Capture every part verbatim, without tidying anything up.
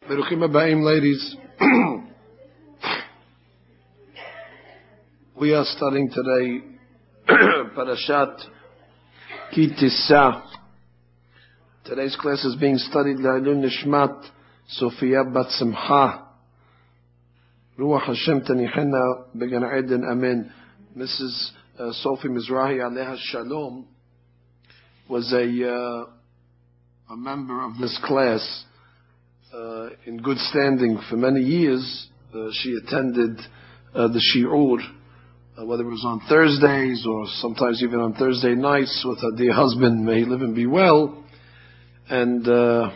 Beruchim Habayim, ladies. We are studying today Parashat Ki Tisa. Today's class is being studied Le'ilui Nishmat Sofia Bat Simcha Ruach Hashem Tanichena Began Eden Amen. Missus Uh, Sophie Mizrahi Aleha Shalom was a uh, a member of this class. Uh, in good standing for many years. Uh, she attended uh, the shiur, uh, whether it was on Thursdays or sometimes even on Thursday nights with her dear husband, may he live and be well. And uh,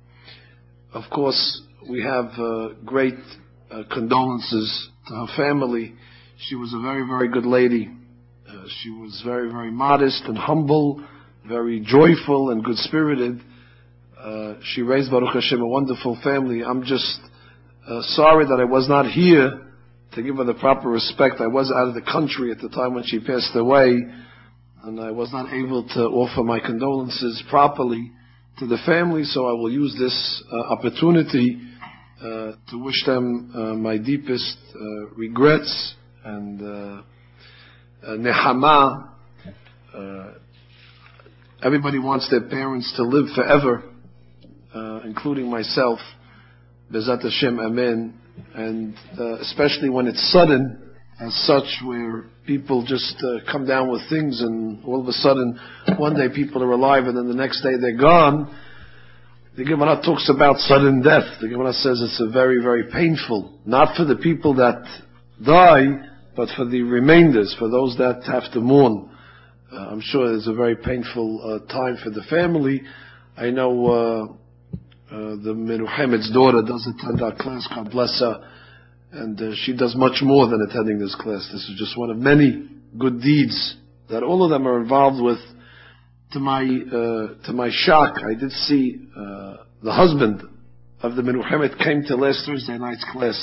of course, we have uh, great uh, condolences to her family. She was a very, very good lady. Uh, she was very, very modest and humble, very joyful and good-spirited. Uh, she raised, Baruch Hashem, a wonderful family. I'm just uh, sorry that I was not here to give her the proper respect. I was out of the country at the time when she passed away, and I was not able to offer my condolences properly to the family, so I will use this uh, opportunity uh, to wish them uh, my deepest uh, regrets and uh, uh, nehama. Uh, everybody wants their parents to live forever. Uh, including myself, Bezat Hashem, Amen, and uh, especially when it's sudden, as such, where people just uh, come down with things, and all of a sudden, one day people are alive, and then the next day they're gone. The Gemara talks about sudden death. The Gemara says it's a very, very painful, not for the people that die, but for the remainders, for those that have to mourn. Uh, I'm sure it's a very painful uh, time for the family. I know. Uh, Uh, the Menuchemed's daughter does attend our class, God bless her, and uh, she does much more than attending this class. This is just one of many good deeds that all of them are involved with. To my uh, to my shock, I did see uh, the husband of the Menuchemed came to last Thursday night's class,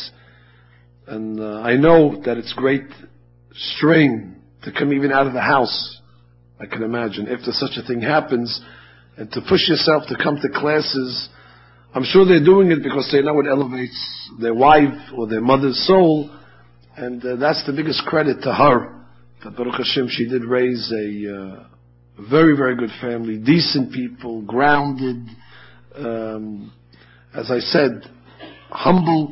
and uh, I know that it's great strain to come even out of the house. I can imagine if such a thing happens, and to push yourself to come to classes. I'm sure they're doing it because they know it elevates their wife or their mother's soul, and uh, that's the biggest credit to her. That Baruch Hashem, she did raise a uh, very, very good family, decent people, grounded, um, as I said, humble,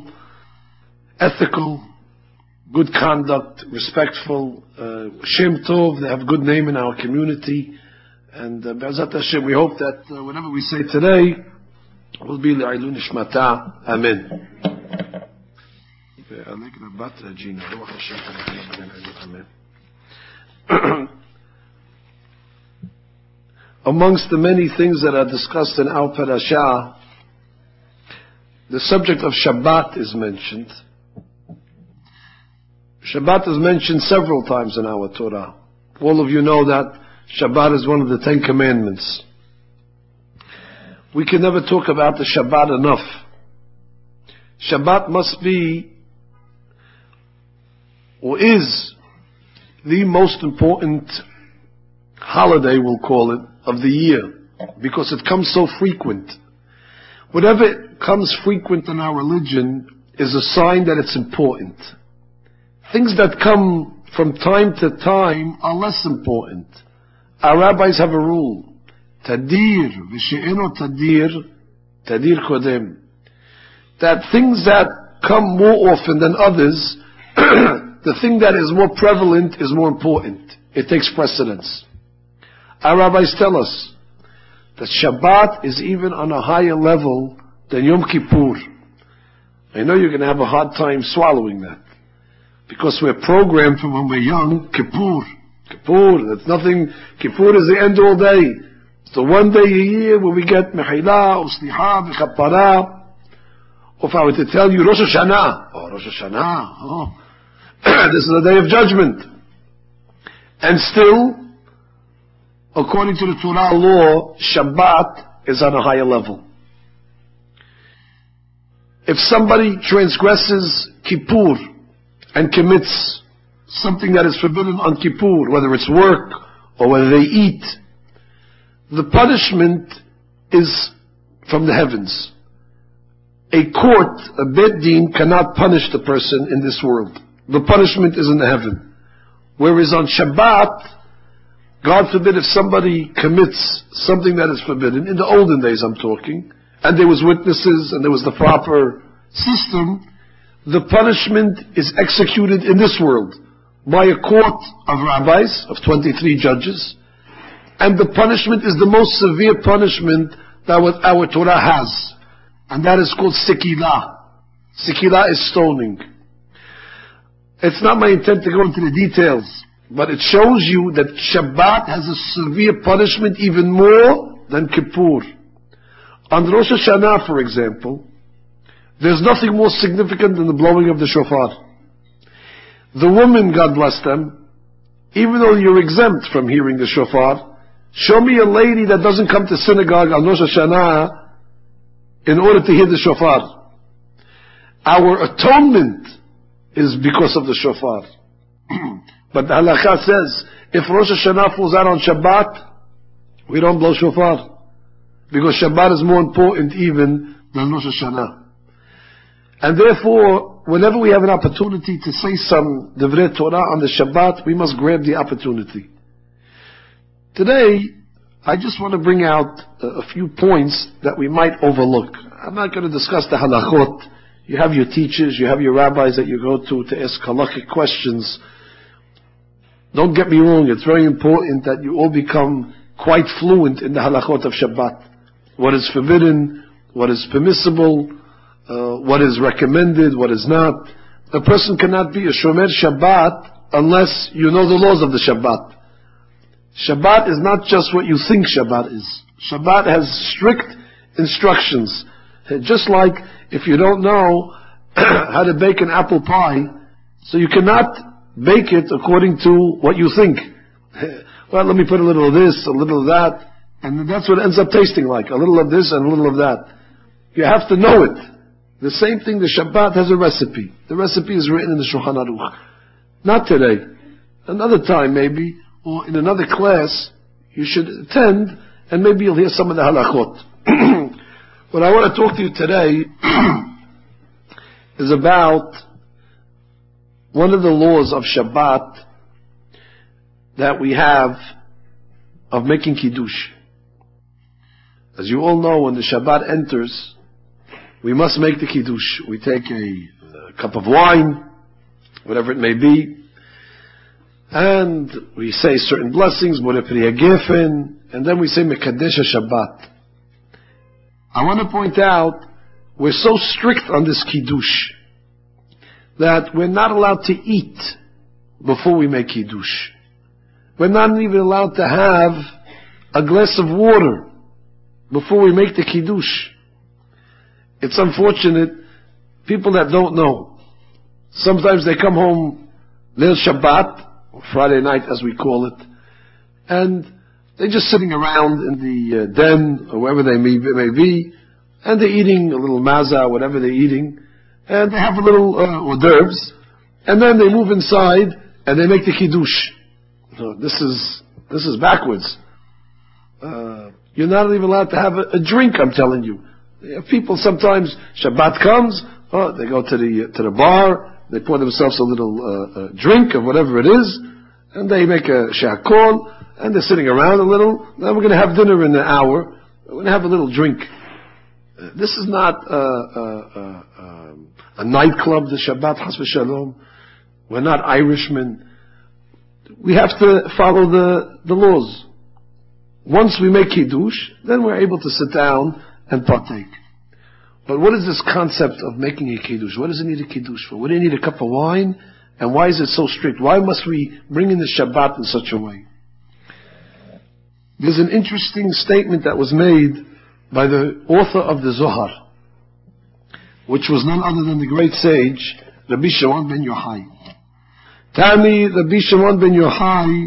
ethical, good conduct, respectful, uh, Shem Tov. They have a good name in our community, and uh, Be'ezat Hashem, we hope that uh, whatever we say today will be Le'ilui Nishmata. Amen. Amongst the many things that are discussed in our parasha, the subject of Shabbat is mentioned. Shabbat is mentioned several times in our Torah. All of you know that Shabbat is one of the Ten Commandments. We can never talk about the Shabbat enough. Shabbat must be, or is, the most important holiday, we'll call it, of the year, because it comes so frequent. Whatever comes frequent in our religion is a sign that it's important. Things that come from time to time are less important. Our rabbis have a rule. Tadir, v'she'eno tadir, tadir kodem. That things that come more often than others, the thing that is more prevalent is more important. It takes precedence. Our rabbis tell us that Shabbat is even on a higher level than Yom Kippur. I know you're going to have a hard time swallowing that, because we're programmed from when we're young, Kippur. Kippur, that's nothing. Kippur is the end all day. So one day a year where we get Mechila, or Slicha, V'Chapara. Or if I were to tell you Rosh Hashanah, oh, Rosh Hashanah, oh, this is the day of judgment. And still, according to the Torah law, Shabbat is on a higher level. If somebody transgresses Kippur and commits something that is forbidden on Kippur, whether it's work or whether they eat, the punishment is from the heavens. a court, a bet din, cannot punish the person in this world. The punishment is in heaven. Whereas on Shabbat, God forbid if somebody commits something that is forbidden, in the olden days I'm talking, and there was witnesses and there was the proper system, the punishment is executed in this world by a court of rabbis, of twenty-three judges, and the punishment is the most severe punishment that what our Torah has, and that is called Sikilah. Sikilah is stoning. It's not my intent to go into the details, but it shows you that Shabbat has a severe punishment even more than Kippur. On Rosh Hashanah, for example, there's nothing more significant than the blowing of the shofar. The women, God bless them, even though you're exempt from hearing the shofar, show me a lady that doesn't come to synagogue on Rosh Hashanah in order to hear the shofar. Our atonement is because of the shofar. But the halakha says, if Rosh Hashanah falls out on Shabbat, we don't blow shofar. Because Shabbat is more important even than Rosh Hashanah. And therefore, whenever we have an opportunity to say some Divrei Torah on the Shabbat, we must grab the opportunity. Today, I just want to bring out a few points that we might overlook. I'm not going to discuss the halachot. You have your teachers, you have your rabbis that you go to to ask halachic questions. Don't get me wrong, it's very important that you all become quite fluent in the halachot of Shabbat. What is forbidden, what is permissible, uh, what is recommended, what is not. A person cannot be a Shomer Shabbat unless you know the laws of the Shabbat. Shabbat is not just what you think Shabbat is. Shabbat has strict instructions. Just like if you don't know how to bake an apple pie, so you cannot bake it according to what you think. Well, let me put a little of this, a little of that, and that's what it ends up tasting like. A little of this and a little of that. You have to know it. The same thing, the Shabbat has a recipe. The recipe is written in the Shulchan Aruch. Not today. Another time maybe, or in another class, you should attend, and maybe you'll hear some of the halachot. What I want to talk to you today is about one of the laws of Shabbat that we have of making Kiddush. As you all know, when the Shabbat enters, we must make the Kiddush. We take a, a cup of wine, whatever it may be, and we say certain blessings, Borei Pri Gefen, and then we say Mekadesh Shabbat. I want to point out, we're so strict on this Kiddush that we're not allowed to eat before we make Kiddush. We're not even allowed to have a glass of water before we make the Kiddush. It's unfortunate, people that don't know. Sometimes they come home Leil Shabbat, or Friday night as we call it, and they're just sitting around in the uh, den, or wherever they may, may be, and they're eating a little maza, whatever they're eating, and they have a little uh, hors d'oeuvres, and then they move inside, and they make the Kiddush. So this is, this is backwards. Uh, you're not even allowed to have a, a drink, I'm telling you. People sometimes, Shabbat comes, oh, they go to the, to the bar, they pour themselves a little uh, uh, drink of whatever it is, and they make a shakol, and they're sitting around a little. Then we're going to have dinner in an hour. We're going to have a little drink. Uh, this is not uh, uh, uh, uh, a nightclub, the Shabbat, Chas v'Shalom. We're not Irishmen. We have to follow the, the laws. Once we make Kiddush, then we're able to sit down and partake. But what is this concept of making a Kiddush? What does it need a Kiddush for? What do you need a cup of wine? And why is it so strict? Why must we bring in the Shabbat in such a way? There's an interesting statement that was made by the author of the Zohar, which was none other than the great sage, Rabbi Shimon ben Yochai. Tani Rabbi Shimon ben Yochai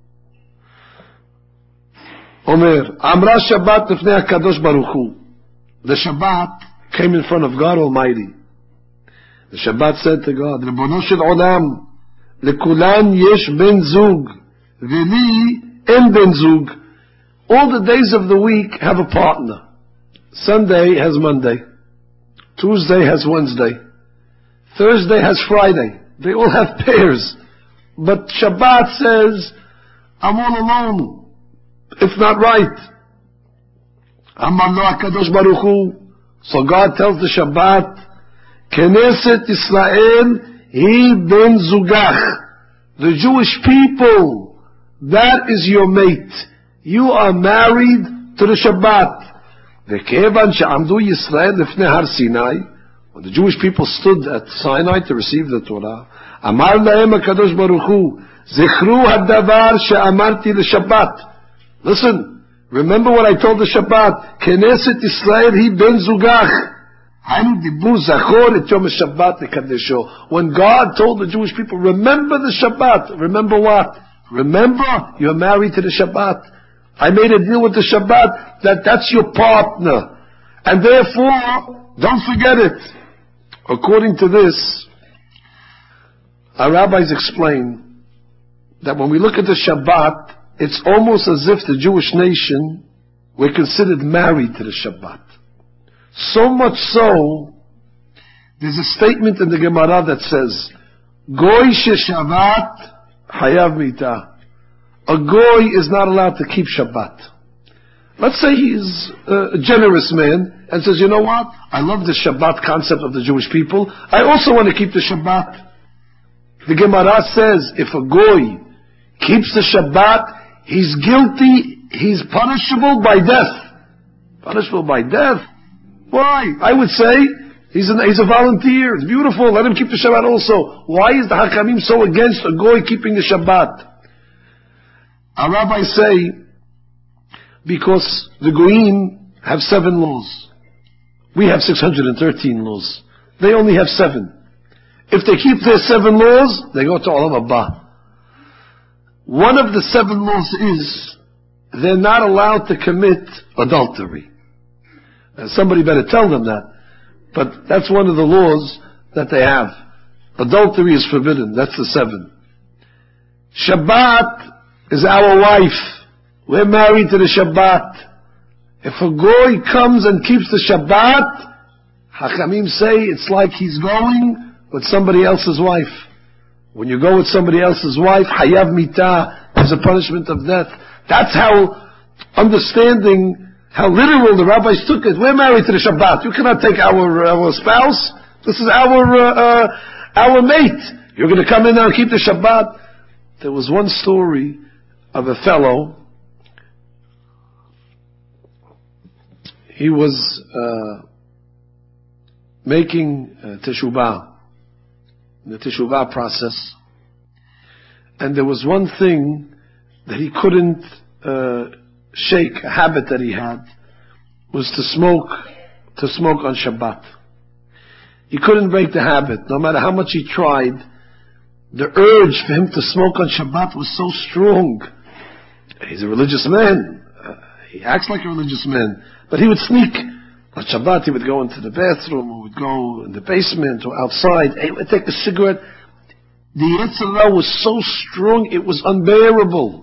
Omer, Amra Shabbat lifnei HaKadosh Baruch Hu. The Shabbat came in front of God Almighty. The Shabbat said to God, Ribono shel Olam, lekulan yesh ben zug, veli en ben zug. All the days of the week have a partner. Sunday has Monday. Tuesday has Wednesday. Thursday has Friday. They all have pairs. But Shabbat says, I'm all alone. It's not right. Amar lo HaKadosh Baruch Hu. So God tells the Shabbat, Knesset Israel hi ben zugach. The Jewish people, that is your mate. You are married to the Shabbat. V'kevan she'amdu Yisrael lifnei Har Sinai. When the Jewish people stood at Sinai to receive the Torah, Amar lahem HaKadosh Baruch Hu, Zichru hadavar she'amarti l'Shabbat. Listen, remember what I told the Shabbat. Knesset Israel hi ben zugach. When God told the Jewish people, remember the Shabbat. Remember what? Remember, you're married to the Shabbat. I made a deal with the Shabbat that that's your partner. And therefore, don't forget it. According to this, our rabbis explain that when we look at the Shabbat, it's almost as if the Jewish nation were considered married to the Shabbat. So much so, there's a statement in the Gemara that says, Goy sheshavat hayav mita. A goy is not allowed to keep Shabbat. Let's say he's a generous man and says, you know what? I love the Shabbat concept of the Jewish people. I also want to keep the Shabbat. The Gemara says, if a goy keeps the Shabbat, he's guilty, he's punishable by death. Punishable by death? Why? I would say, he's, an, he's a volunteer, it's beautiful, let him keep the Shabbat also. Why is the Hakamim so against a goy keeping the Shabbat? Our rabbis say, because the goyim have seven laws. We have six hundred thirteen laws. They only have seven. If they keep their seven laws, they go to Olam Haba. One of the seven laws is, they're not allowed to commit adultery. And somebody better tell them that. But that's one of the laws that they have. Adultery is forbidden. That's the seven. Shabbat is our wife. We're married to the Shabbat. If a goy comes and keeps the Shabbat, Hachamim say it's like he's going with somebody else's wife. When you go with somebody else's wife, hayav mita, there's a punishment of death. That's how understanding how literal the rabbis took it. We're married to the Shabbat. You cannot take our our spouse. This is our uh, uh, our mate. You're going to come in now and keep the Shabbat. There was one story of a fellow. He was uh, making uh, teshuvah, the teshuvah process, and there was one thing that he couldn't uh, shake, a habit that he had, was to smoke, to smoke on Shabbat. He couldn't break the habit. No matter how much he tried, the urge for him to smoke on Shabbat was so strong. He's a religious man. Uh, he acts like a religious man. But he would sneak. On Shabbat he would go into the bathroom, or would go in the basement, or outside. He would take a cigarette. The Yetzer Hara was so strong, it was unbearable.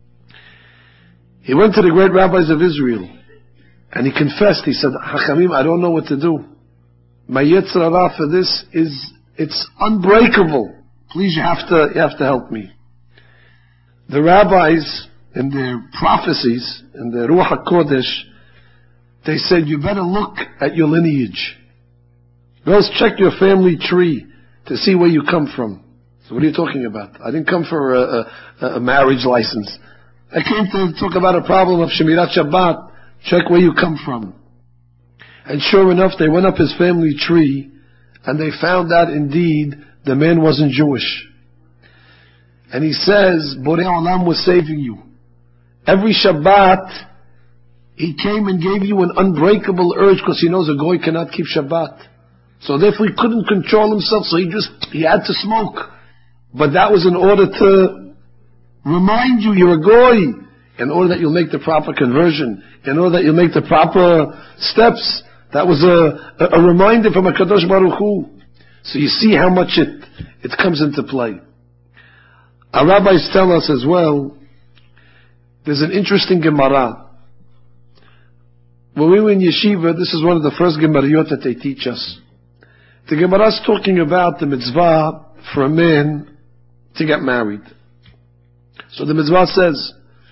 He went to the great rabbis of Israel, and he confessed. He said, Hachamim, I don't know what to do. My Yetzer Hara for this is, it's unbreakable. Please, you have to, you have to help me. The rabbis, in their prophecies, in their Ruach HaKodesh, they said, you better look at your lineage. Girls, check your family tree to see where you come from. So what are you talking about? I didn't come for a, a, a marriage license. I came to talk about a problem of Shemirat Shabbat. Check where you come from. And sure enough, they went up his family tree, and they found out indeed the man wasn't Jewish. And he says, Borei Olam was saving you. Every Shabbat, he came and gave you an unbreakable urge, because he knows a goy cannot keep Shabbat. So therefore he couldn't control himself, so he just, he had to smoke. But that was in order to remind you you're a goy, in order that you'll make the proper conversion, in order that you'll make the proper steps. That was a, a, a reminder from HaKadosh Baruch Hu. So you see how much it, it comes into play. Our rabbis tell us as well, there's an interesting Gemara. When we were in yeshiva, this is one of the first Gemariyot that they teach us. The Gemara is talking about the mitzvah for a man to get married. So the mitzvah says,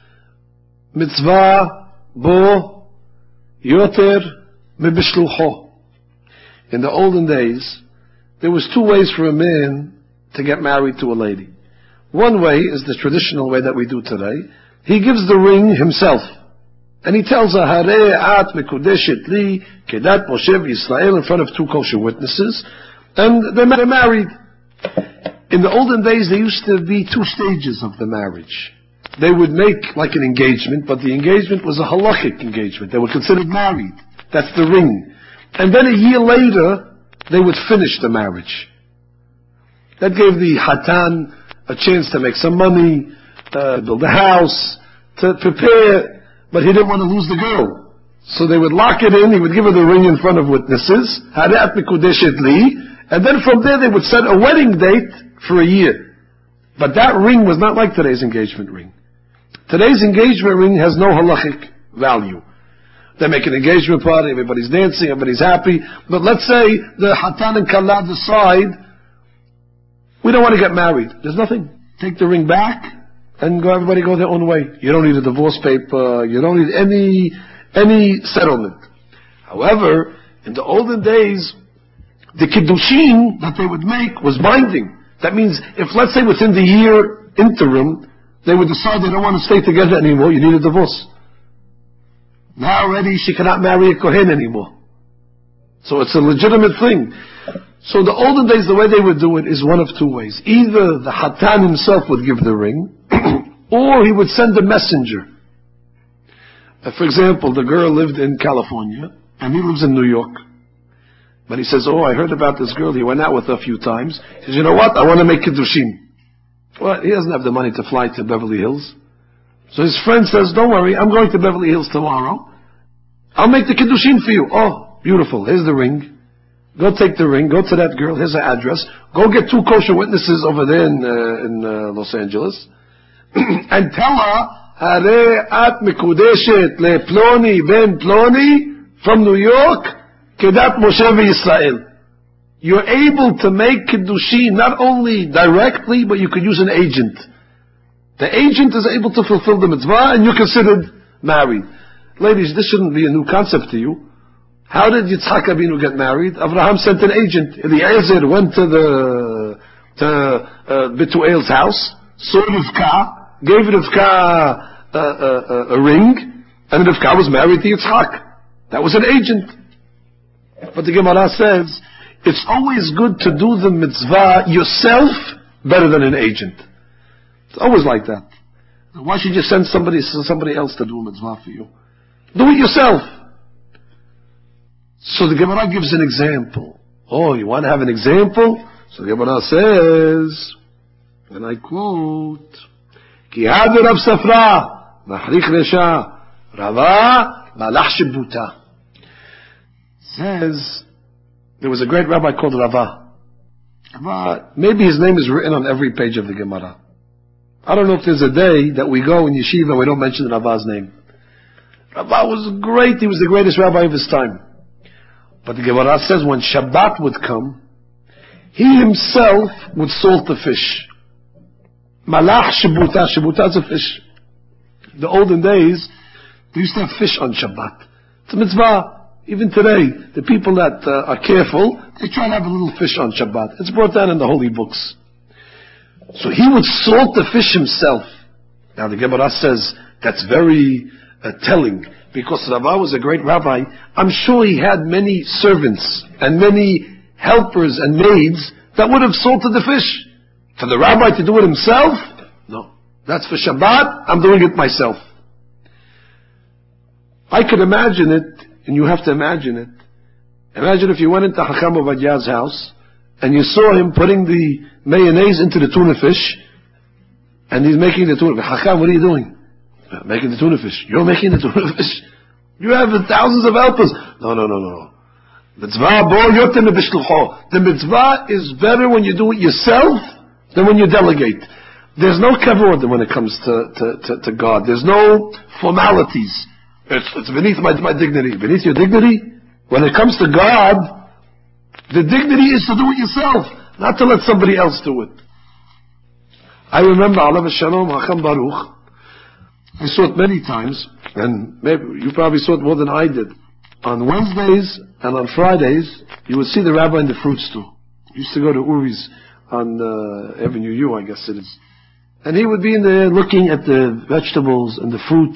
mitzvah bo yoter mibishlucho. In the olden days, there was two ways for a man to get married to a lady. One way is the traditional way that we do today. He gives the ring himself. And he tells her, Hare at mekudeshet li kedat Moshe Yisrael, in front of two kosher witnesses. And they're married. In the olden days, there used to be two stages of the marriage. They would make like an engagement, but the engagement was a halachic engagement. They were considered married. That's the ring. And then a year later, they would finish the marriage. That gave the hatan a chance to make some money, uh, build a house, to prepare, but he didn't want to lose the girl. So they would lock it in, he would give her the ring in front of witnesses, Harat Mikudeshet Li, and then from there they would set a wedding date for a year. But that ring was not like today's engagement ring. Today's engagement ring has no halachic value. They make an engagement party, everybody's dancing, everybody's happy, but let's say the Hatan and Kala decide, we don't want to get married. There's nothing. Take the ring back, and go, everybody go their own way. You don't need a divorce paper. You don't need any any settlement. However, in the olden days, the kiddushin that they would make was binding. That means if, let's say, within the year interim, they would decide they don't want to stay together anymore, you need a divorce. Now already she cannot marry a kohen anymore. So it's a legitimate thing. So the olden days, the way they would do it is one of two ways. Either the Hatan himself would give the ring, or he would send a messenger. Uh, for example, the girl lived in California, and he lives in New York. But he says, oh, I heard about this girl, he went out with her a few times. He says, you know what, I want to make kiddushin. Well, he doesn't have the money to fly to Beverly Hills. So his friend says, don't worry, I'm going to Beverly Hills tomorrow. I'll make the kiddushin for you. Oh, beautiful, here's the ring. Go take the ring, go to that girl, here's her address, go get two kosher witnesses over there in, uh, in uh, Los Angeles, and tell her, Hare at mikudeshet le ploni ben ploni, from New York, kedat Moshe Yisrael. You're able to make kiddushin not only directly, but you could use an agent. The agent is able to fulfill the mitzvah, and you're considered married. Ladies, this shouldn't be a new concept to you. How did Yitzhak Avinu get married? Abraham sent an agent. Eliezer went to the to uh, Betuel's house, saw Rivka, gave Rivka uh, uh, a ring, and Rivka was married to Yitzhak. That was an agent. But the Gemara says, it's always good to do the mitzvah yourself better than an agent. It's always like that. Why should you send somebody somebody else to do a mitzvah for you? Do it yourself. So the Gemara gives an example. Oh, you want to have an example? So the Gemara says, and I quote, Ki had Rav Safra, Mahrich Resha, Rava, Malach Shibuta. Says, there was a great rabbi called Rava. Rava. Maybe his name is written on every page of the Gemara. I don't know if there's a day that we go in yeshiva and we don't mention Rava's name. Rava was great. He was the greatest rabbi of his time. But the Gemara says when Shabbat would come, he himself would salt the fish. Malach Shibuta. Shibuta is a fish. The olden days, they used to have fish on Shabbat. It's a mitzvah. Even today, the people that uh, are careful, they try to have a little fish on Shabbat. It's brought down in the holy books. So he would salt the fish himself. Now the Gemara says that's very uh, telling. Because Rava was a great rabbi, I'm sure he had many servants and many helpers and maids that would have salted the fish. For the rabbi to do it himself? No. That's for Shabbat, I'm doing it myself. I could imagine it, and you have to imagine it. Imagine if you went into Hacham Ovadiah's house, and you saw him putting the mayonnaise into the tuna fish, and he's making the tuna fish. Hacham, what are you doing? Making the tuna fish. You're making the tuna fish. You have thousands of helpers. No, no, no, no. Mitzvah bo yotem b'shlucho. The mitzvah is better when you do it yourself than when you delegate. There's no kavod when it comes to, to, to, to God. There's no formalities. It's, it's beneath my, my dignity. Beneath your dignity? When it comes to God, The dignity is to do it yourself, not to let somebody else do it. I remember, Alav Shalom, Hacham Baruch, I saw it many times, and maybe you probably saw it more than I did. On Wednesdays and on Fridays, you would see the rabbi in the fruit store. I used to go to Uri's on uh, Avenue U, I guess it is. And he would be in there looking at the vegetables and the fruit.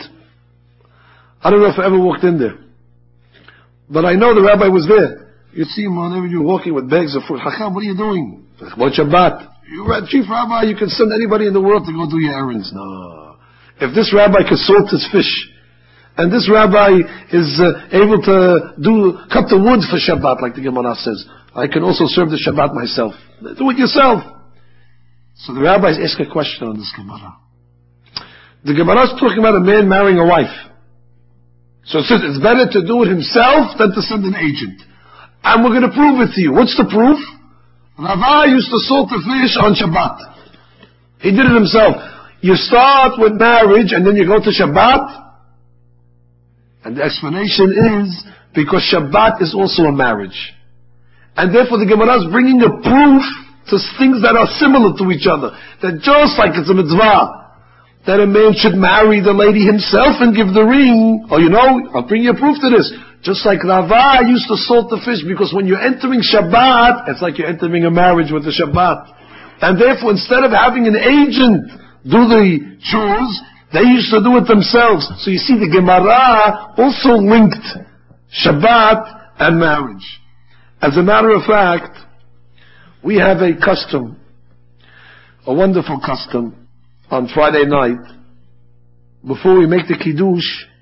I don't know if I ever walked in there. But I know the rabbi was there. You'd see him on Avenue walking with bags of fruit. Hacham, what are you doing? What Shabbat? You're a chief rabbi, you can send anybody in the world to go do your errands. No. If this rabbi could salt his fish, and this rabbi is uh, able to do cut the wood for Shabbat, like the Gemara says, I can also serve the Shabbat myself. Do it yourself. So the rabbis ask a question on this Gemara. The Gemara is talking about a man marrying a wife. So it says it's better to do it himself than to send an agent. And we're going to prove it to you. What's the proof? Rava used to salt the fish on Shabbat. He did it himself. You start with marriage and then you go to Shabbat. And the explanation is because Shabbat is also a marriage. And therefore the Gemara is bringing a proof to things that are similar to each other. That just like it's a mitzvah, that a man should marry the lady himself and give the ring. Oh, you know, I'll bring you a proof to this. Just like Rava used to salt the fish, because when you're entering Shabbat, it's like you're entering a marriage with the Shabbat. And therefore, instead of having an agent do the chores, they used to do it themselves. So you see, the Gemara also linked Shabbat and marriage. As a matter of fact, we have a custom, a wonderful custom, on Friday night, before we make the Kiddush,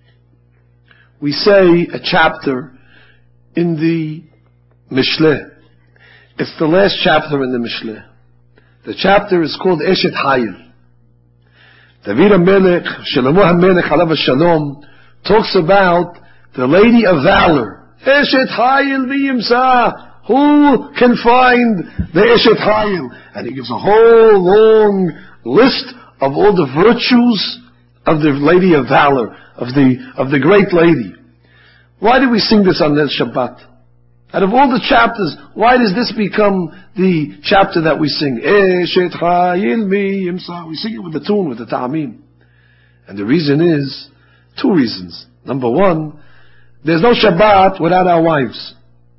we say a chapter in the Mishleh. It's the last chapter in the Mishleh. The chapter is called Eshet Hayil. David HaMelech, Shlomo HaMelech, Alav Shalom, talks about the lady of valor. Eshet Hayil v'yimsa. Who can find the Eshet Hayil? And he gives a whole long list of all the virtues of the lady of valor, of the of the great lady. Why do we sing this on this Shabbat? Out of all the chapters, why does this become the chapter that we sing? Eshet Hayil v'yimsa. We sing it with the tune, with the ta'amim. And the reason is, two reasons. Number one, there's no Shabbat without our wives.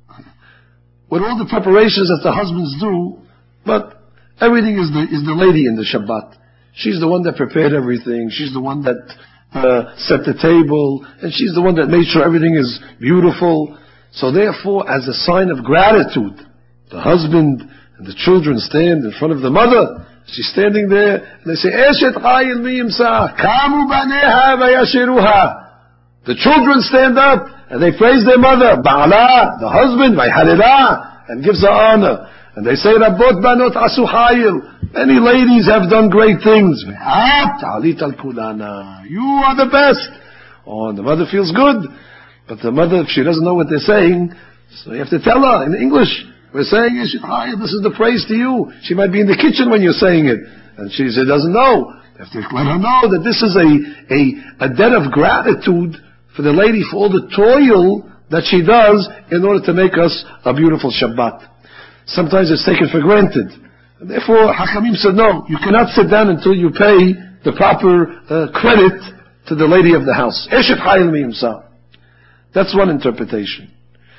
With all the preparations that the husbands do, but everything is the is the lady in the Shabbat. She's the one that prepared everything. She's the one that uh, set the table, and she's the one that made sure everything is beautiful. So therefore, as a sign of gratitude, the husband and the children stand in front of the mother. She's standing there, and they say, Eshet Hayil v'yimsa, Kamu baneha v'yashiruha. The children stand up, and they praise their mother, Ba'ala, the husband, v'yhalila, and gives her honor. And they say, Rabot banot asu hayil. Many ladies have done great things. Ve'at ta'alit al kulana. You are the best. Oh, and the mother feels good. But the mother, if she doesn't know what they're saying, so you have to tell her in English. We're saying, this is the praise to you. She might be in the kitchen when you're saying it. And she doesn't know. You have to let her know that this is a, a, a debt of gratitude for the lady, for all the toil that she does in order to make us a beautiful Shabbat. Sometimes it's taken for granted. And therefore, Hachamim said, no, you cannot sit down until you pay the proper uh, credit to the lady of the house. Eshet Hayil v'yimsa. That's one interpretation.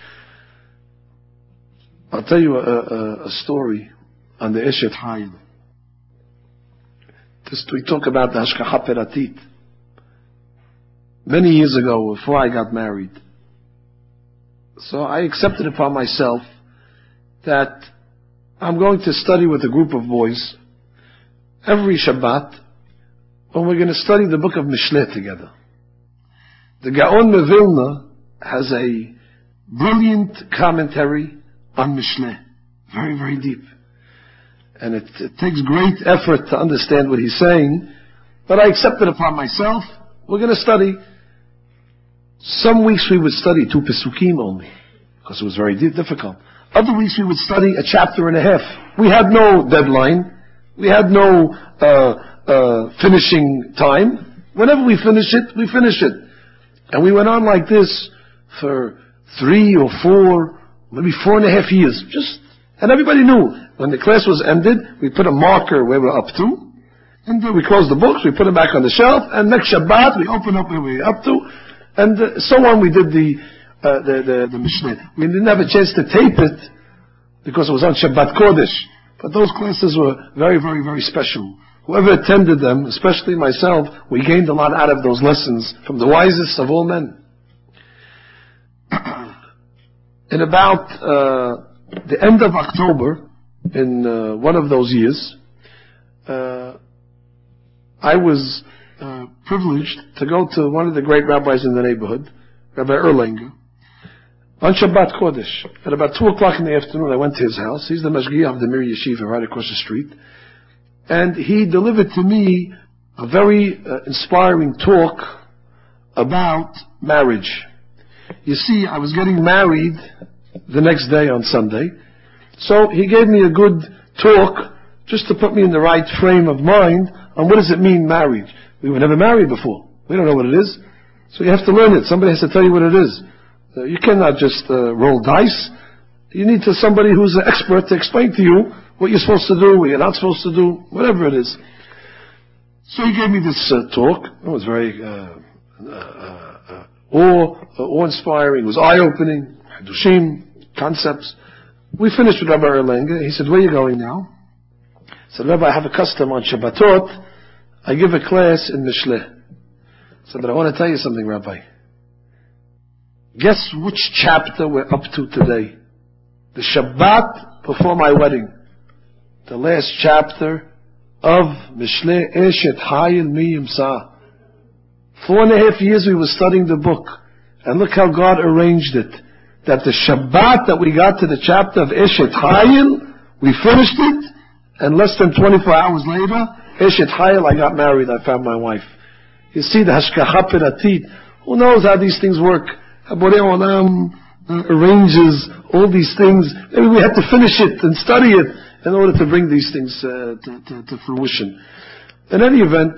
I'll tell you a, a, a story on the Eshet Hayil. Just we talk about the Hashgacha Peratit. Many years ago, before I got married, so I accepted upon myself that I'm going to study with a group of boys every Shabbat, and we're going to study the book of Mishleh together. The Gaon Mevilna has a brilliant commentary on Mishleh, very, very deep. And it, it takes great effort to understand what he's saying, but I accepted upon myself, we're going to study. Some weeks we would study two Pesukim only, because it was very difficult. Other weeks we would study a chapter and a half. We had no deadline. We had no uh, uh, finishing time. Whenever we finish it, we finish it. And we went on like this for three or four maybe four and a half years. Just, and everybody knew. When the class was ended, we put a marker where we're up to, and then we close the books, we put them back on the shelf, and next Shabbat, we open up where we're up to, and uh, so on we did the, uh, the, the, the Mishnah. We didn't have a chance to tape it, because it was on Shabbat Kodesh. But those classes were very, very, very special. Whoever attended them, especially myself, we gained a lot out of those lessons from the wisest of all men. In about uh, the end of October, in uh, one of those years, uh, I was uh, privileged to go to one of the great rabbis in the neighborhood, Rabbi Erlanger, on Shabbat Kodesh. At about two o'clock in the afternoon, I went to his house. He's the Mashgiach of the Mir Yeshiva right across the street. And he delivered to me a very uh, inspiring talk about marriage. You see, I was getting married the next day on Sunday. So he gave me a good talk just to put me in the right frame of mind on what does it mean marriage. We were never married before. We don't know what it is. So you have to learn it. Somebody has to tell you what it is. Uh, you cannot just uh, roll dice. You need to somebody who's an expert to explain to you what you're supposed to do, what you're not supposed to do, whatever it is. So he gave me this uh, talk. It was very uh, uh, uh, awe, uh, awe-inspiring. It was eye-opening. Hadushim, concepts. We finished with Rabbi Erlanger. He said, "Where are you going now?" I said, "Rabbi, I have a custom on Shabbatot. I give a class in Mishleh." I said, "But I want to tell you something, Rabbi. Guess which chapter we're up to today? The Shabbat before my wedding. The last chapter of Mishleh Eshet Hayil Mi Yimsa. Four and a half years we were studying the book. And look how God arranged it. That the Shabbat that we got to the chapter of Eshet Hayil, we finished it, and less than twenty-four hours later, Eshet Hayil, I got married, I found my wife. You see the Hashkacha Peratit. Who knows how these things work? How Borei Olam arranges all these things. Maybe we had to finish it and study it in order to bring these things uh, to, to, to fruition. In any event,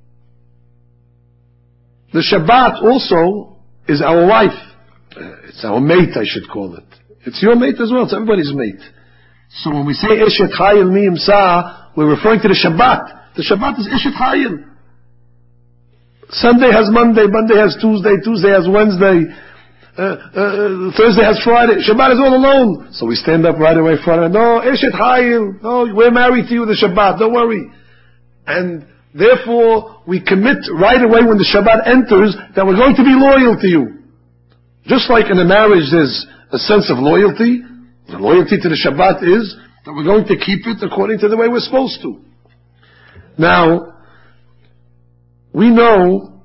the Shabbat also is our wife. Uh, it's our mate, I should call it. It's your mate as well. It's everybody's mate. So when we say Eshet Hayil Mi Yimsa, we're referring to the Shabbat. The Shabbat is Eshet Hayil. Sunday has Monday, Monday has Tuesday, Tuesday has Wednesday, uh, uh, Thursday has Friday. Shabbat is all alone. So we stand up right away Friday. No, Eshet Hayil. No, we're married to you the Shabbat. Don't worry. And therefore, we commit right away when the Shabbat enters that we're going to be loyal to you. Just like in a marriage there's a sense of loyalty, the loyalty to the Shabbat is that we're going to keep it according to the way we're supposed to. Now, we know,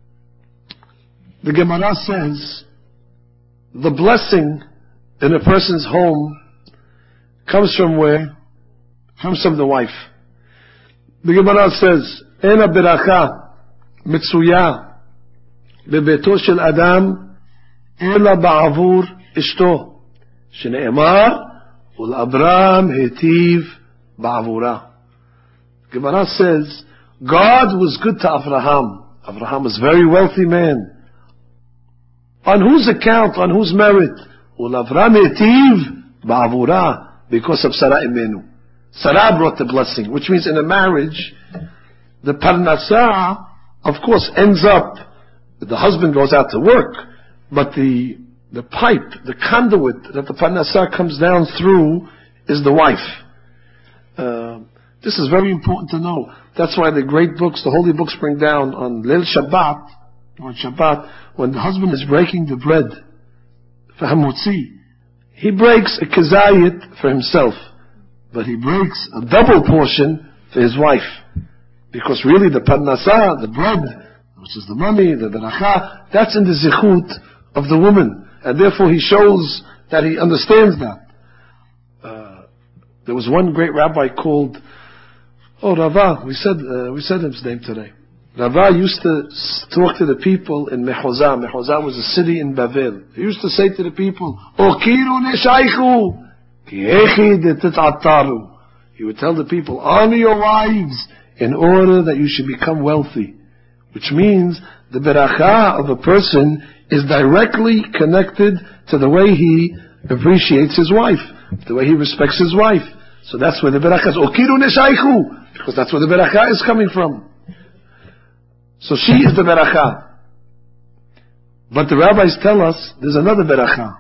the Gemara says, the blessing in a person's home comes from where? Comes from the wife. The Gemara says, Ena beracha mitzuya bebeto shel adam ela ba'avur ishto shene'emar ul Abraham hetiv ba'avura. Gemara says, God was good to Abraham. Abraham was a very wealthy man. On whose account? On whose merit? Ul Avraham hetiv ba'avura, because of Sarah Imenu. Sarah brought the blessing, which means in a marriage, the parnasah, of course, ends up, the husband goes out to work, but the the pipe, the conduit that the parnasah comes down through is the wife. Uh, this is very important to know. That's why the great books, the holy books bring down on Leil Shabbat, on Shabbat, when the husband is breaking the bread for Hamotzi, he breaks a kezayit for himself, but he breaks a double portion for his wife. Because really the parnasah, the bread, which is the money, the beracha, that's in the zichut of the woman. And therefore he shows that he understands that. Uh, there was one great rabbi called, oh, Rava, we said, uh, we said his name today. Rava used to talk to the people in Mehozah. Mehozah was a city in Bavel. He used to say to the people, Okiru neshaychu, ki echi detataru. He would tell the people, honor your wives in order that you should become wealthy. Which means the beracha of a person is directly connected to the way he appreciates his wife, the way he respects his wife. So that's where the beracha is. Okiru neshaychu, because that's where the beracha is coming from. So she is the beracha. But the rabbis tell us there's another beracha.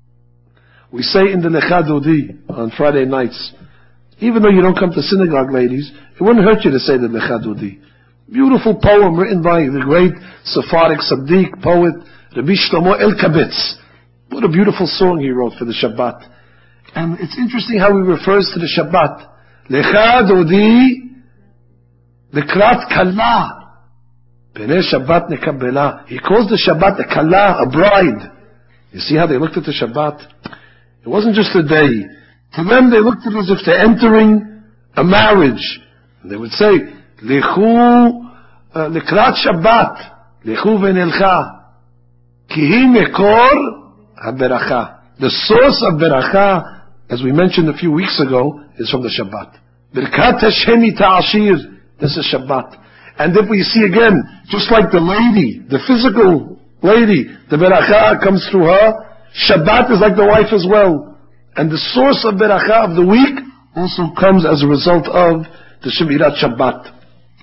We say in the Lecha Dodi on Friday nights, even though you don't come to synagogue, ladies, it wouldn't hurt you to say the Lecha Dodi. Beautiful poem written by the great Sephardic Sadiq poet Rabbi Shlomo Elkabetz. What a beautiful song he wrote for the Shabbat. And it's interesting how he refers to the Shabbat. Lecha Dodi Lekrat Kala. B'nei Shabbat Nekabela. He calls the Shabbat a Kala, a bride. You see how they looked at the Shabbat? It wasn't just a day. To them, they looked at it as if they're entering a marriage. And they would say, Lechu Lekrat Shabbat, Lechu v'nelcha, ki hi mekor ha-beracha. The source of beracha, as we mentioned a few weeks ago, is from the Shabbat. Birkat Hashem ta'ashir. This is Shabbat. And if we see again, just like the lady, the physical lady, the beracha comes through her, Shabbat is like the wife as well. And the source of beracha of the week also comes as a result of the Shemirat Shabbat.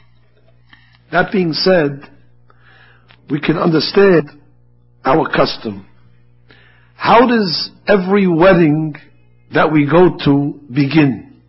That being said, we can understand our custom. How does every wedding that we go to begin?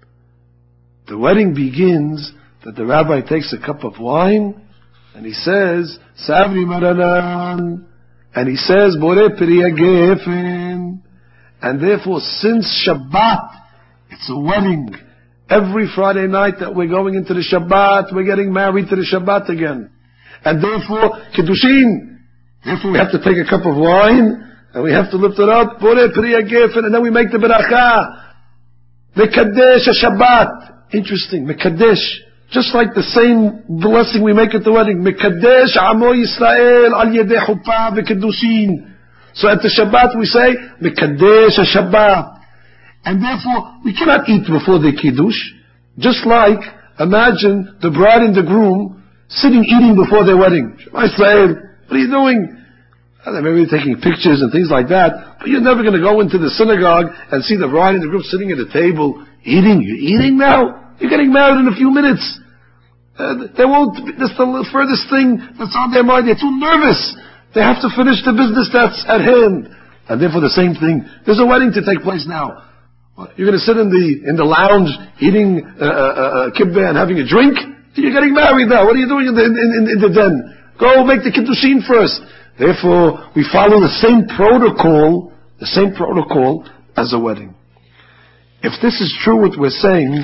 The wedding begins that the rabbi takes a cup of wine and he says, Savri Maranan, and he says, Bore Priya Gefen. And therefore, since Shabbat, it's a wedding. Every Friday night that we're going into the Shabbat, we're getting married to the Shabbat again. And therefore, Kiddushin. Therefore, we have to take a cup of wine, and we have to lift it up, Bore Priya Gefen, and then we make the Beracha. Mekadesh Shabbat. Interesting, Mekadesh. Just like the same blessing we make at the wedding. Mekadesh Amo Yisrael al Yedei Chuppah v'Kiddushin. So at the Shabbat we say, Mekadesh Shabbat. And therefore, we cannot eat before the Kiddush. Just like, imagine the bride and the groom sitting eating before their wedding. Shema Yisrael, what are you doing? And maybe taking pictures and things like that. But you're never going to go into the synagogue and see the bride and the groom sitting at a table eating. You're eating now? You're getting married in a few minutes. Uh, they won't, that's the furthest thing that's on their mind. They're too nervous. They have to finish the business that's at hand. And therefore the same thing. There's a wedding to take place now. You're going to sit in the, in the lounge eating uh, uh, uh, kibbeh and having a drink? You're getting married now. What are you doing in the, in, in, in the den? Go make the kiddushin first. Therefore, we follow the same protocol, the same protocol as a wedding. If this is true what we're saying,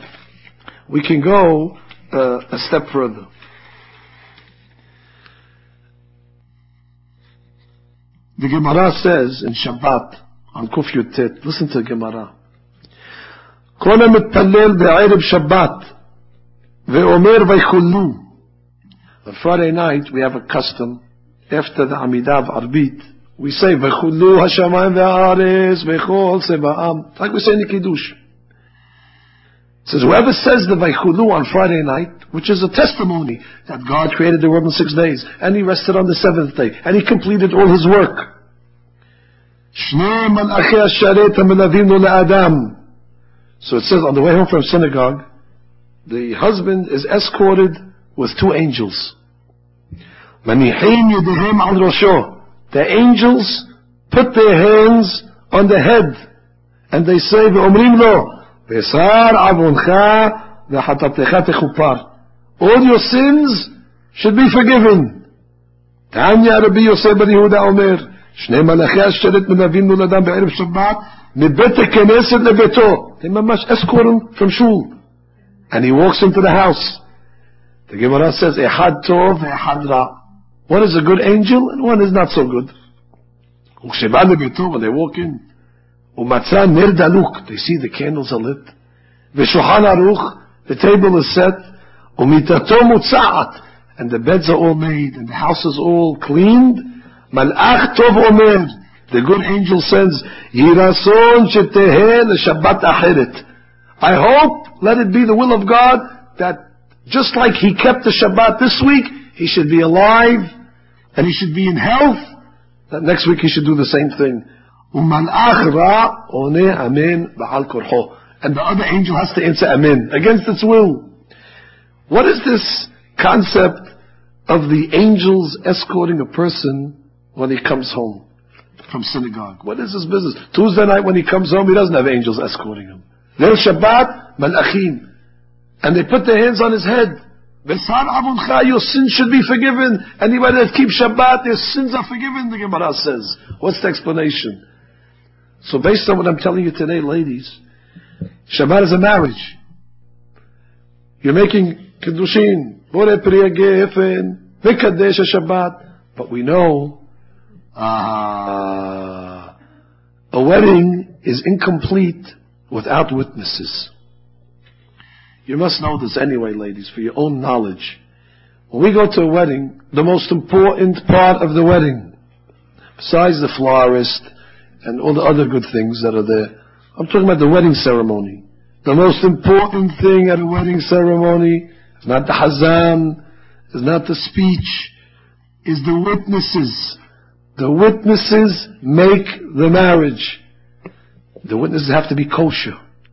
we can go uh, a step further. The Gemara says in Shabbat on Kuf Yutet, listen to the Gemara. Kol ha-mitpallel be'erev Shabbat ve'omer vaychullu. On Friday night we have a custom after the Amidah of Arbit. We say vaychullu hashamayim ve'aretz v'chol seba'am, like we say in the Kiddush. It says, whoever says the Vaychulu on Friday night, which is a testimony that God created the world in six days, and He rested on the seventh day, and He completed all His work. So it says, on the way home from synagogue, the husband is escorted with two angels. The angels put their hands on the head, and they say, all your sins should be forgiven. Tanya Rabbi Yosef ben Yehuda Omer, Shnei Malachei Asheret Menavim Noladam Be'erev Shabbat, Mebet HaKnesset Lebeto. They mamash escort him from shul, and he walks into the house. The Gemara says, Ehad Tov, Ehad Ra. One is a good angel, and one is not so good. Uksheba Lebeto, when they walk in, Umatzah ner daluk, they see the candles are lit. V'shulchan aruch, the table is set. Umitato mutza'at, and the beds are all made, and the house is all cleaned. Malach tov omer, the good angel says, Yirason sheteheh l'shabbat acheret. I hope, let it be the will of God, that just like He kept the Shabbat this week, He should be alive, and He should be in health, that next week He should do the same thing. Umalach ra one amen ba'al korho. And the other angel has to answer amen against its will. What is this concept of the angels escorting a person when he comes home from synagogue? What is his business? Tuesday night when he comes home, he doesn't have angels escorting him. Leil Shabbat, malachim. And they put their hands on his head. Besar avuncha, your sins should be forgiven. Anybody that keeps Shabbat, their sins are forgiven, the Gemara says. What's the explanation? So based on what I'm telling you today, ladies, Shabbat is a marriage. You're making Kiddushin, Bore Priya Gefen, Vekadesh Shabbat. But we know, uh, a wedding is incomplete without witnesses. You must know this anyway, ladies, for your own knowledge. When we go to a wedding, the most important part of the wedding, besides the florist and all the other good things that are there, I'm talking about the wedding ceremony. The most important thing at a wedding ceremony is not the hazan, is not the speech, is the witnesses. The witnesses make the marriage. The witnesses have to be kosher.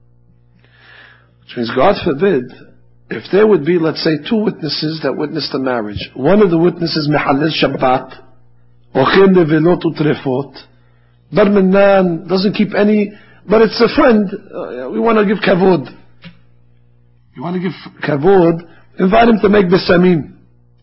Which means, God forbid, if there would be, let's say, two witnesses that witnessed the marriage. One of the witnesses, Mehalel Shabbat, Ochel Nevelot Utrefot, Bar Minan, doesn't keep any, but it's a friend. Uh, we want to give kavod. You want to give kavod, invite him to make besamim.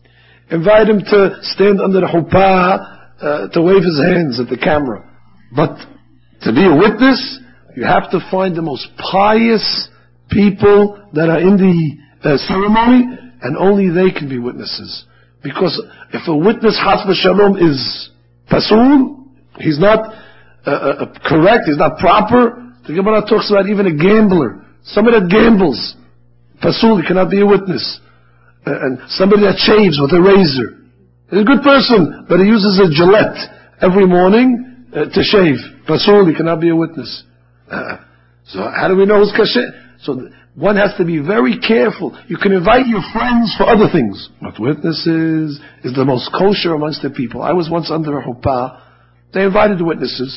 Invite him to stand under the chuppah, uh, to wave his hands at the camera. But to be a witness, you have to find the most pious people that are in the uh, ceremony, and only they can be witnesses. Because if a witness, chas v'shalom, is pasul, he's not uh, uh, correct, he's not proper. The Gemara talks about even a gambler, somebody that gambles, pasul, he cannot be a witness. Uh, and somebody that shaves with a razor, he's a good person, but he uses a Gillette every morning uh, to shave, pasul, he cannot be a witness. Uh, so how do we know who's kasher? So one has to be very careful. You can invite your friends for other things, but witnesses is the most kosher amongst the people. I was once under a chuppah. They invited the witnesses.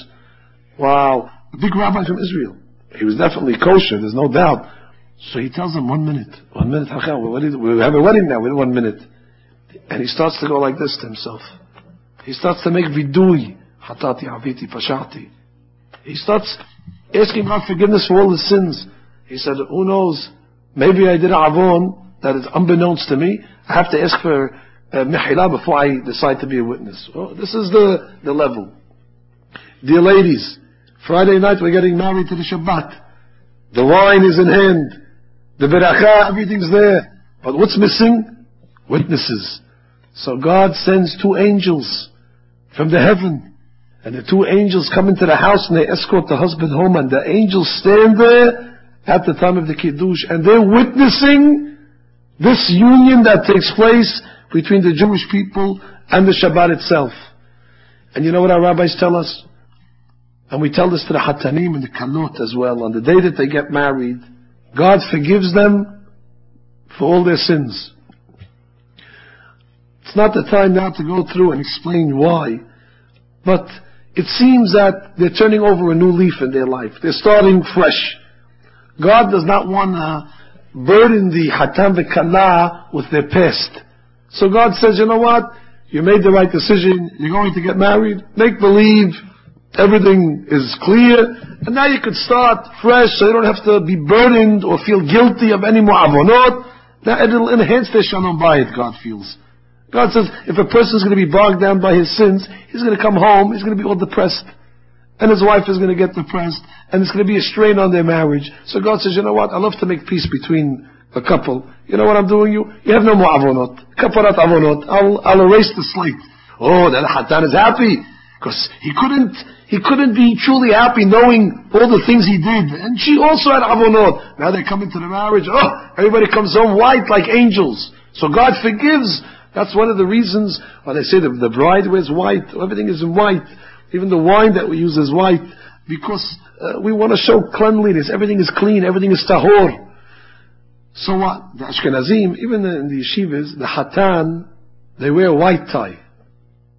Wow, a big rabbi from Israel. He was definitely kosher, there's no doubt. So he tells them, one minute, one minute, we have a wedding now, within one minute. And he starts to go like this to himself. He starts to make vidui, hatati, aviti, pashati. He starts asking God forgiveness for all his sins. He said, who knows, maybe I did a avon that is unbeknownst to me. I have to ask for uh, mihila before I decide to be a witness. Well, this is the, the level. Dear ladies, Friday night we're getting married to the Shabbat. The wine is in hand. The beracha, everything's there. But what's missing? Witnesses. So God sends two angels from the heaven. And the two angels come into the house and they escort the husband home, and the angels stand there at the time of the Kiddush, and they're witnessing this union that takes place between the Jewish people and the Shabbat itself. And you know what our rabbis tell us? And we tell this to the Hatanim and the Kalot as well. On the day that they get married, God forgives them for all their sins. It's not the time now to go through and explain why, but it seems that they're turning over a new leaf in their life. They're starting fresh. God does not want to burden the Hatam v'Kala with their past. So God says, you know what? You made the right decision. You're going to get married. Make believe everything is clear. And now you could start fresh, so you don't have to be burdened or feel guilty of any more avonot. Now it'll enhance their shalom bayit, God feels. God says, if a person is going to be bogged down by his sins, he's going to come home, he's going to be all depressed. And his wife is going to get depressed, and it's going to be a strain on their marriage. So God says, you know what, I love to make peace between a couple. You know what I'm doing you? You have no more avonot. Kaparat avonot. I'll, I'll erase the slate. Oh, then Hatan is happy. Because he couldn't, he couldn't be truly happy knowing all the things he did. And she also had avonot. Now they come into the marriage, oh, everybody comes home white like angels. So God forgives. That's one of the reasons why they say the, the bride wears white. Everything is in white. Even the wine that we use is white, because uh, we want to show cleanliness. Everything is clean. Everything is tahor. So what? The Ashkenazim, even in the yeshivas, the Hatan, they wear white tie.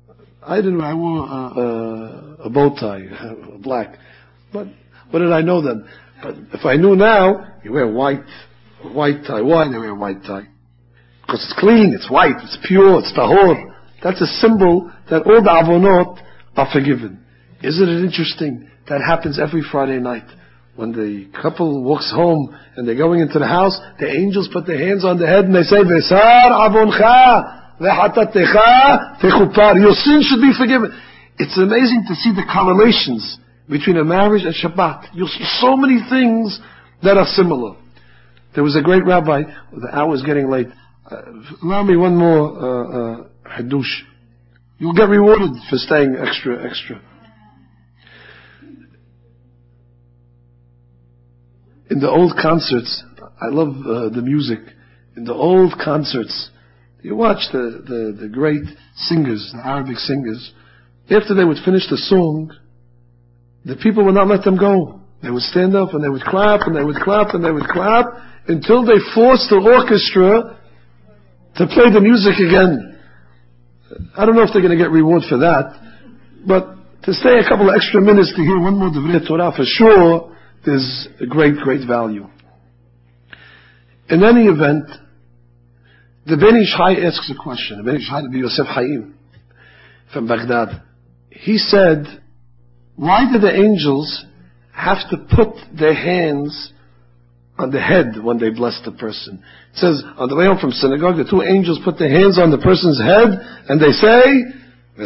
I didn't. I wore uh, uh, a bow tie, uh, black. But what did I know then? But if I knew now, you wear white, white tie. Why do you wear white tie? Because it's clean, it's white, it's pure, it's tahor. That's a symbol that all the avonot are forgiven. Isn't it interesting? That happens every Friday night. When the couple walks home and they're going into the house, the angels put their hands on the head and they say, Vesar avoncha v'hatatecha techupar. Your sin should be forgiven. It's amazing to see the correlations between a marriage and Shabbat. You'll see so many things that are similar. There was a great rabbi, the hour's getting late. Uh, allow me one more uh, uh, hadush. You'll get rewarded for staying extra, extra. In the old concerts, I love uh, the music. In the old concerts, you watch the, the, the great singers, the Arabic singers. After they would finish the song, the people would not let them go. They would stand up and they would clap and they would clap and they would clap until they forced the orchestra to play the music again. I don't know if they're going to get reward for that, but to stay a couple of extra minutes to hear one more Divrei Torah for sure is a great, great value. In any event, the Ben Ish Chai asks a question. The Ben Ish Chai, the Yosef Chaim from Baghdad. He said, why do the angels have to put their hands on the head when they bless the person? It says, on the way home from synagogue, the two angels put their hands on the person's head and they say, you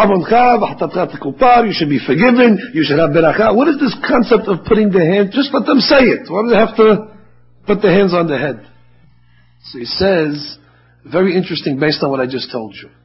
should be forgiven, you should have beracha. What is this concept of putting the hand? Just let them say it. Why do they have to put their hands on the head? So he says, very interesting based on what I just told you.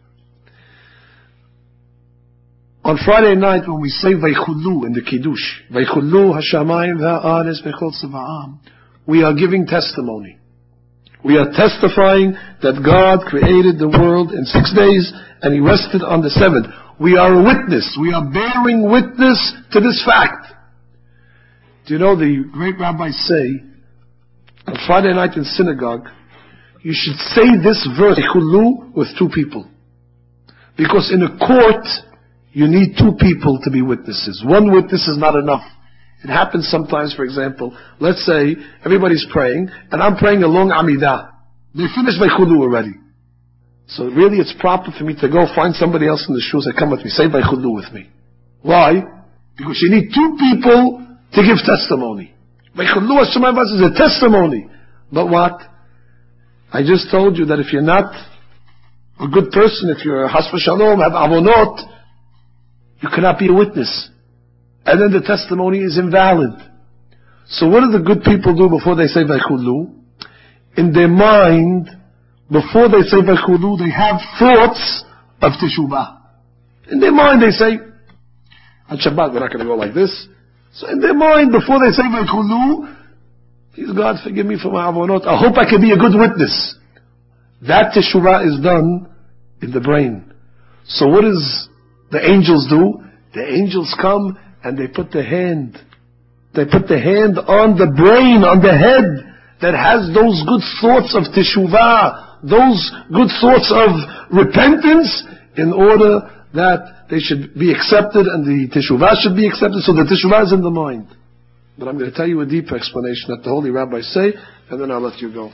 On Friday night when we say Vaychulu in the Kiddush, Vaychulu Hashamayim V'ha'aretz V'chol Tzva'am, we are giving testimony. We are testifying that God created the world in six days and He rested on the seventh. We are a witness. We are bearing witness to this fact. Do you know the great rabbis say, on Friday night in synagogue, you should say this verse, Chulu, with two people. Because in a court, you need two people to be witnesses. One witness is not enough. It happens sometimes, for example, let's say everybody's praying, and I'm praying along Amidah. They finished my Chulu already. So really it's proper for me to go find somebody else in the shul and say, come with me, say by Chulu with me. Why? Because you need two people to give testimony. By Chulu is a testimony. But what? I just told you that if you're not a good person, if you're a Has v'Shalom, have avonot, you cannot be a witness. And then the testimony is invalid. So what do the good people do before they say Vaychulu? In their mind, before they say Vaychulu, they have thoughts of Teshuvah. In their mind they say, on Shabbat we're not going to go like this. So in their mind, before they say Vaychulu, please God forgive me for my avonot, I hope I can be a good witness. That Teshuvah is done in the brain. So what does the angels do? The angels come and they put the hand, they put the hand on the brain, on the head, that has those good thoughts of teshuvah, those good thoughts of repentance, in order that they should be accepted and the teshuvah should be accepted, so the teshuvah is in the mind. But I'm going to tell you a deeper explanation that the holy rabbis say, and then I'll let you go.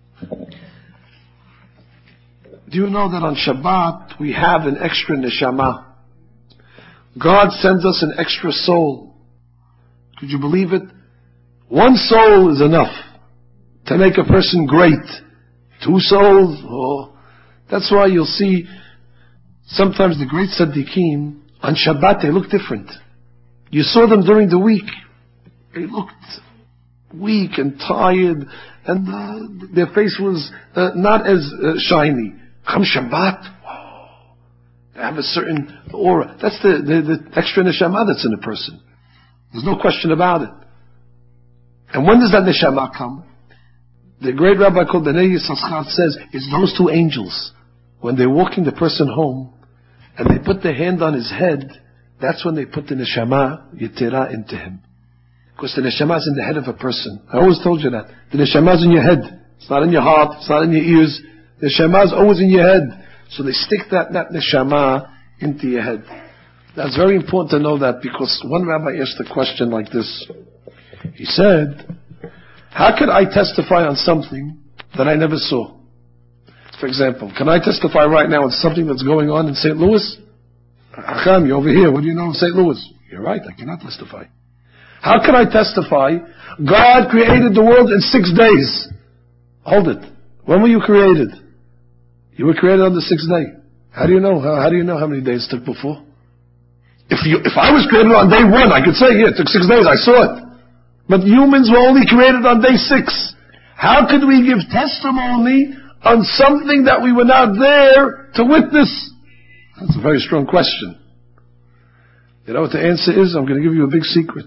Do you know that on Shabbat we have an extra neshama? God sends us an extra soul. Could you believe it? One soul is enough to make a person great. Two souls, oh. That's why you'll see sometimes the great tzaddikim, on Shabbat they look different. You saw them during the week. They looked weak and tired, and uh, their face was uh, not as uh, shiny. Come Shabbat, they have a certain aura. That's the, the, the extra neshama that's in a person. There's no question about it. And when does that neshama come? The great rabbi called Benay Yisachar says, it's those two angels. When they're walking the person home, and they put their hand on his head, that's when they put the neshama yetira into him. Because the neshama is in the head of a person. I always told you that. The neshama is in your head. It's not in your heart. It's not in your ears. The neshama is always in your head. So they stick that, that neshama into your head. That's very important to know that, because one rabbi asked a question like this. He said, how could I testify on something that I never saw? For example, can I testify right now on something that's going on in Saint Louis? Acham, you're over here. What do you know of Saint Louis? You're right, I cannot testify. How can I testify? God created the world in six days. Hold it. When were you created? You were created on the sixth day. How do you know? How, how do you know how many days it took before? If you, if I was created on day one, I could say, yeah, it took six days, I saw it. But humans were only created on day six. How could we give testimony on something that we were not there to witness? That's a very strong question. You know what the answer is? I'm going to give you a big secret.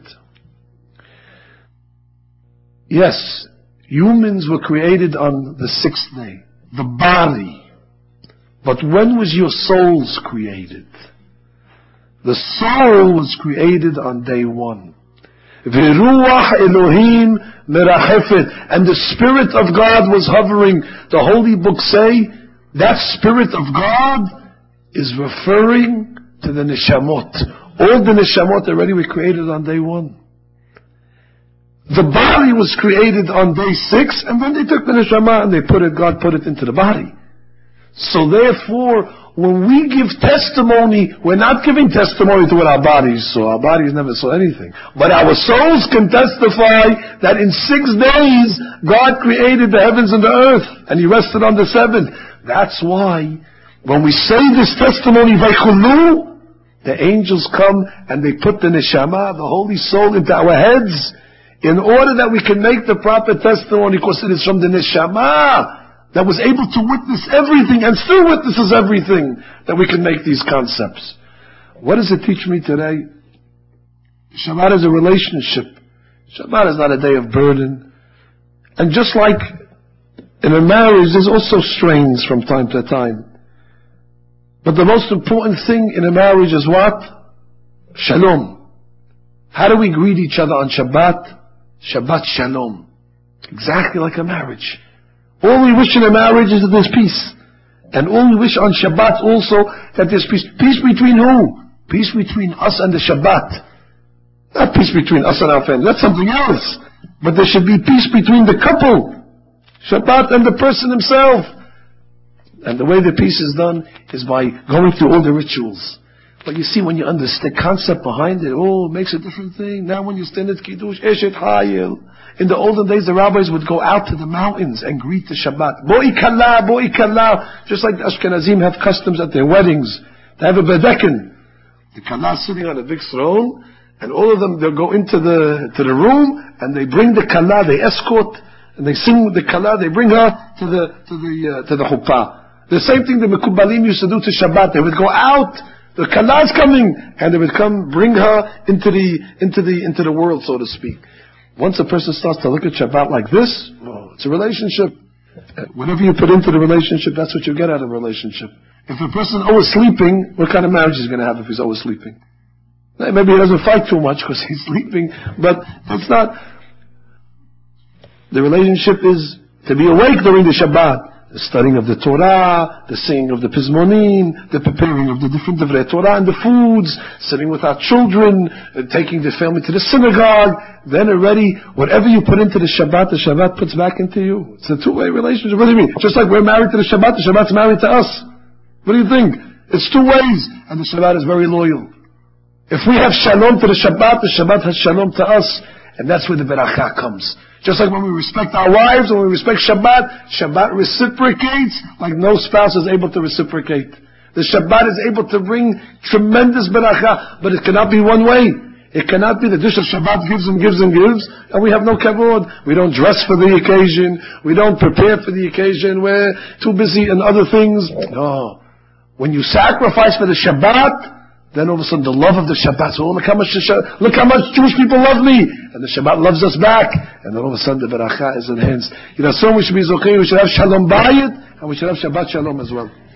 Yes, humans were created on the sixth day, the body. But when was your souls created? The soul was created on day one. V'ruach Elohim merachefet, and the Spirit of God was hovering. The holy books say that Spirit of God is referring to the neshamot. All the neshamot already were created on day one. The body was created on day six, and then they took the neshama and they put it, God put it into the body. So therefore, when we give testimony, we're not giving testimony to what our bodies saw. Our bodies never saw anything. But our souls can testify that in six days, God created the heavens and the earth, and He rested on the seventh. That's why, when we say this testimony, Vaychulu, the angels come and they put the neshama, the holy soul, into our heads, in order that we can make the proper testimony, because it is from the neshama that was able to witness everything and still witnesses everything, that we can make these concepts. What does it teach me today? Shabbat is a relationship. Shabbat is not a day of burden. And just like in a marriage, there's also strains from time to time. But the most important thing in a marriage is what? Shalom. How do we greet each other on Shabbat? Shabbat Shalom. Exactly like a marriage. All we wish in a marriage is that there's peace. And all we wish on Shabbat also, that there's peace. Peace between who? Peace between us and the Shabbat. Not peace between us and our family. That's something else. But there should be peace between the couple, Shabbat, and the person himself. And the way the peace is done is by going through all the rituals. But you see, when you understand the concept behind it, oh, it makes a different thing. Now when you stand at Kiddush, Eshet Hayil. In the olden days, the rabbis would go out to the mountains and greet the Shabbat. Bo'i Kala, Bo'i Kala. Just like the Ashkenazim have customs at their weddings. They have a bedekin. The Kala is sitting on a big throne, and all of them, they'll go into the, to the room, and they bring the Kala, they escort, and they sing the Kala, they bring her to the, to the, uh, to the Chuppah. The same thing the Mekubalim used to do to Shabbat. They would go out, the Kala is coming, and they would come, bring her into the, into the, into the world, so to speak. Once a person starts to look at Shabbat like this, oh, it's a relationship. Whatever you put into the relationship, that's what you get out of a relationship. If a person always sleeping, what kind of marriage is he going to have if he's always sleeping? Maybe he doesn't fight too much because he's sleeping, but that's not. The relationship is to be awake during the Shabbat. The studying of the Torah, the singing of the Pizmonim, the preparing of the different Divrei Torah and the foods, sitting with our children, taking the family to the synagogue. Then already, whatever you put into the Shabbat, the Shabbat puts back into you. It's a two-way relationship. What do you mean? Just like we're married to the Shabbat, the Shabbat's married to us. What do you think? It's two ways, and the Shabbat is very loyal. If we have shalom to the Shabbat, the Shabbat has shalom to us, and that's where the Beracha comes. Just like when we respect our wives, when we respect Shabbat, Shabbat reciprocates like no spouse is able to reciprocate. The Shabbat is able to bring tremendous beracha, but it cannot be one way. It cannot be the dish of Shabbat gives and gives and gives, and we have no kavod. We don't dress for the occasion. We don't prepare for the occasion. We're too busy in other things. No. When you sacrifice for the Shabbat, then all of a sudden the love of the Shabbat, so look how much, look how much Jewish people love me, and the Shabbat loves us back, and then all of a sudden the beracha is enhanced. You know, so we should be zokei, we should have shalom bayit, and we should have Shabbat shalom as well.